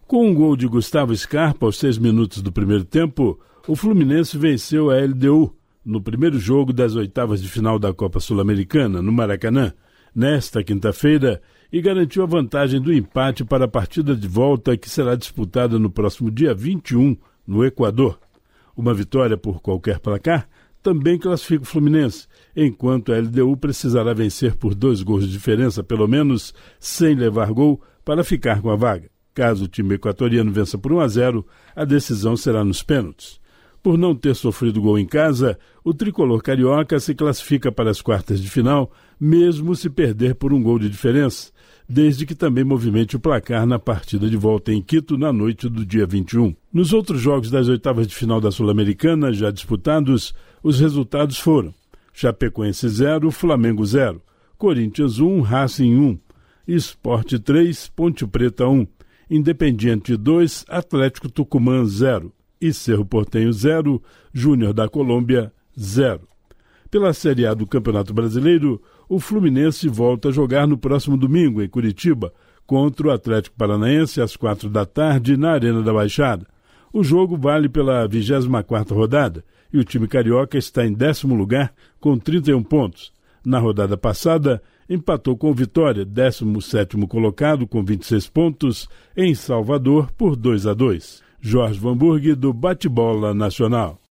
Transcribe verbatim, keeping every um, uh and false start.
Com um gol de Gustavo Scarpa aos seis minutos do primeiro tempo, o Fluminense venceu a L D U no primeiro jogo das oitavas de final da Copa Sul-Americana, no Maracanã, nesta quinta-feira, e garantiu a vantagem do empate para a partida de volta que será disputada no próximo dia vinte e um, no Equador. Uma vitória por qualquer placar também classifica o Fluminense, enquanto a L D U precisará vencer por dois gols de diferença, pelo menos, sem levar gol, para ficar com a vaga. Caso o time equatoriano vença por um a zero, a decisão será nos pênaltis. Por não ter sofrido gol em casa, o tricolor carioca se classifica para as quartas de final, mesmo se perder por um gol de diferença, desde que também movimente o placar na partida de volta em Quito na noite do dia vinte e um. Nos outros jogos das oitavas de final da Sul-Americana, já disputados, os resultados foram Chapecoense zero, Flamengo zero, Corinthians um, Racing um, Sport três, Ponte Preta um, Independiente dois, Atlético Tucumã zero e Cerro Porteño zero, Júnior da Colômbia zero. Pela Série A do Campeonato Brasileiro, o Fluminense volta a jogar no próximo domingo, em Curitiba, contra o Atlético Paranaense às quatro da tarde na Arena da Baixada. O jogo vale pela vigésima quarta rodada e o time carioca está em décimo lugar com trinta e um pontos. Na rodada passada, empatou com o Vitória, décimo sétimo colocado com vinte e seis pontos, em Salvador por dois a dois. Jorge Vanburg, do Bate-Bola Nacional.